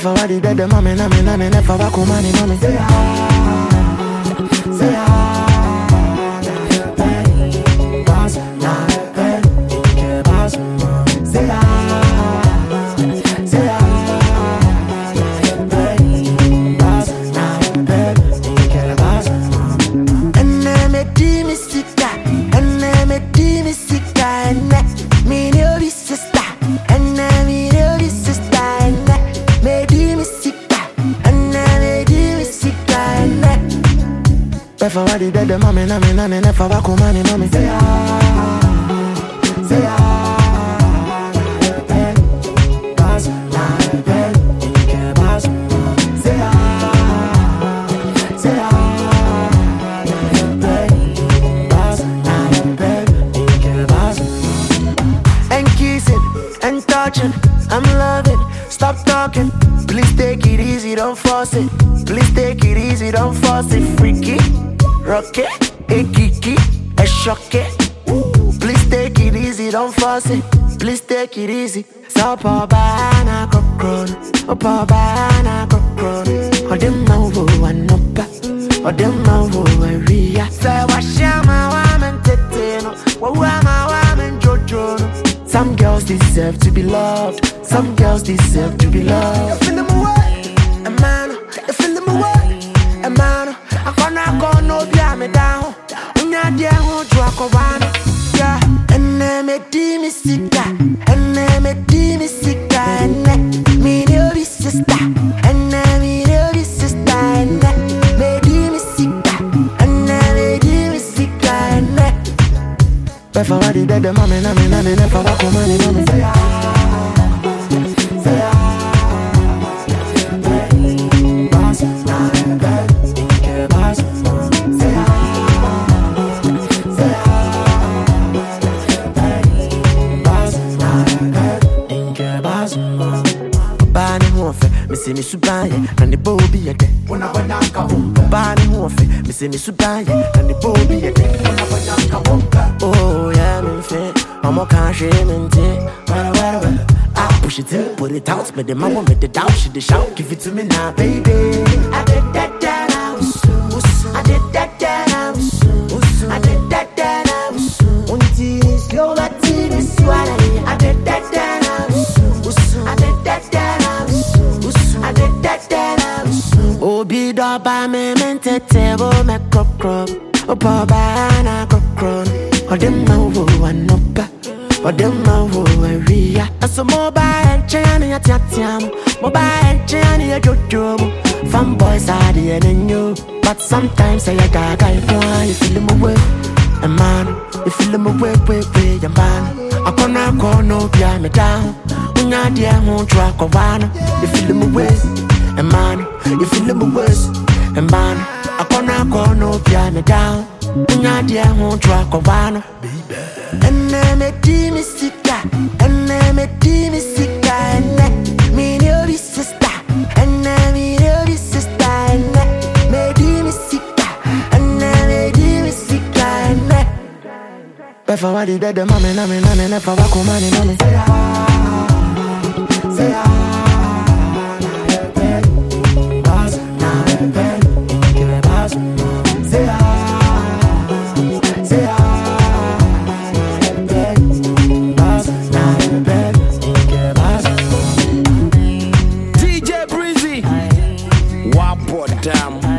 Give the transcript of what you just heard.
Befa wadi dede mami nami nani nefa wako mani mami. Say Befa wadi dede mami nami nani nefa wako mani mami. Say and kissing and touching, I'm loving. Stop talking, please take it easy, don't force it. Please take it easy, don't force it. Freaky, rock it, a kiki, a shock it. Please take it easy, don't force it. Please take it easy. So poor banana crocron, oh poor banana crocron. Oh dem mavo one up, oh dem mavo a ria. Say wash my woman teteno, what my woman jojo. Some girls deserve to be loved. Some girls deserve to be loved. You feel them away, a man. You feel them away, a man. I can't no be me down. Unya dia ho drako bana. Yeah, and me di mi sika, and me di mi sika, and me no be sister, and me no be sister, and me di mi sika, and me di mi sika, and Befa wadi dede mami nami nani nefa wako mani mami. Bani huofe, misi mi subaye, nani bobi yede. Bani huofe, misi mi subaye, nani bobi yede. Oh yeah, me fit. I'm a country minty. I push it in, put it out, but the mama with the doubt, she the shout, give it to me now, baby. I did that now, I did that now, I did that now. Unti slow Latini swallow. I did that now, I did that now, I did that now. Oh, be the by me, mente table, me crop. Oh, Pabana crop. Oh, them mavo one up. Oh, them mavo a ria. So mobile chani at yatiam. Mobile chani at jojo. Fun boys are the and you. But sometimes I got you feel them away. A man, you feel them away, a man. I can't call no behind me down. When you're there, won't track of one. You feel them away. A man, you feel them away. A man, I can't call no behind me down. When you're there, won't track of one. And me di mi sika, and me di mi sika, and me no be sister, and me no be sister, and me di mi sika, and me di mi sika, and Befa wadi dede mami nami nani nefa wako mani mami. Say DJ Breezy, Wapodam.